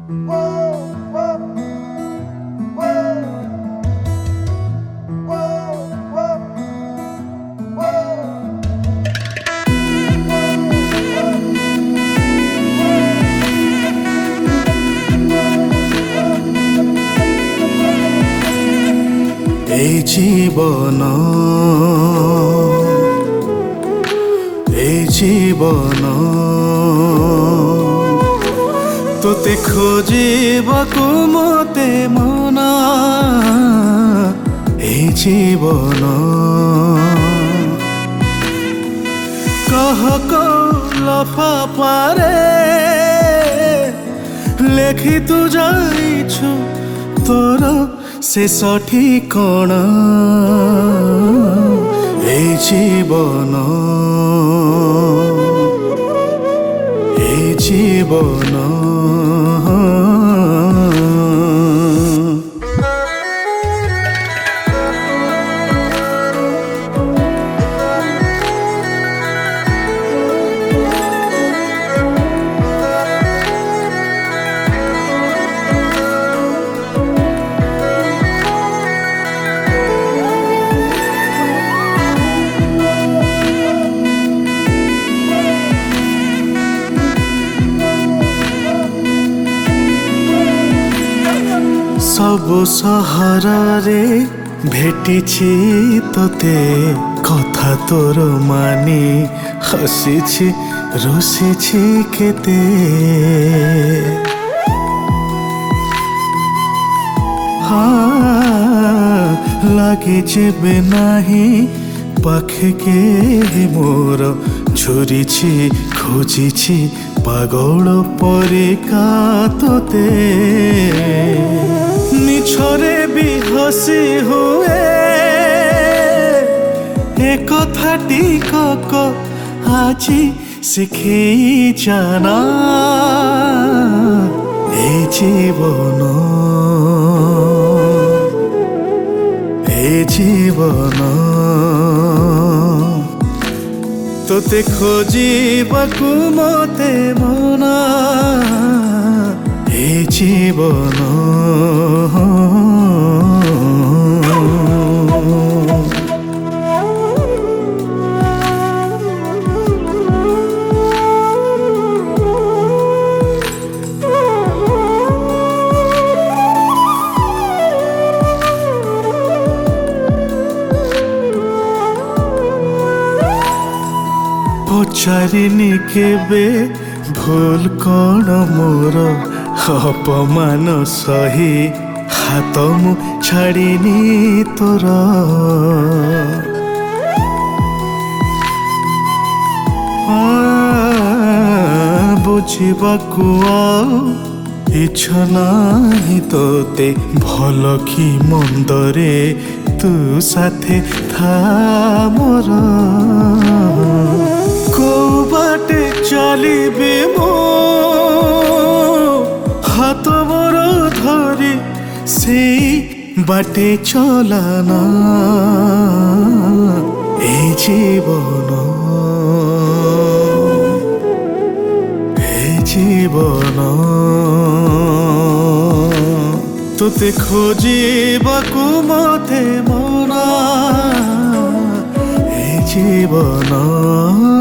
এই জীবন তোতে খোঁজিବାକୁ মতে মনা এই জীবন কহ লফাফারে লেখি তু যাইଛୁ তোর शेष ठिकाना এই জীবন सबु सहरे भेटिछि तोते कथा तोर मानी हसिछि रुसिछि केते लागे जेबे नाही पाखे के मोर झुरिछि खोजिछि पागल परिका तोते मिछरे भी हसी हुए एक कथाटी कक आजी शिखी जाना ए जीवन तोते खोजिବାକୁ मते मना ए जीवन पचारिनी केबे भूल कौन मोर अपमान सही हाथ मु छाड़िनी तोर बुझिबाकु इच्छा नाही तोते भल कि मंदरे तू साथे था मोर को बाटे चलिबे मो हाथ मोर धरी से बाटे चलाना ए जीवन तोते खोजिବାକୁ मते मना ए जीवन।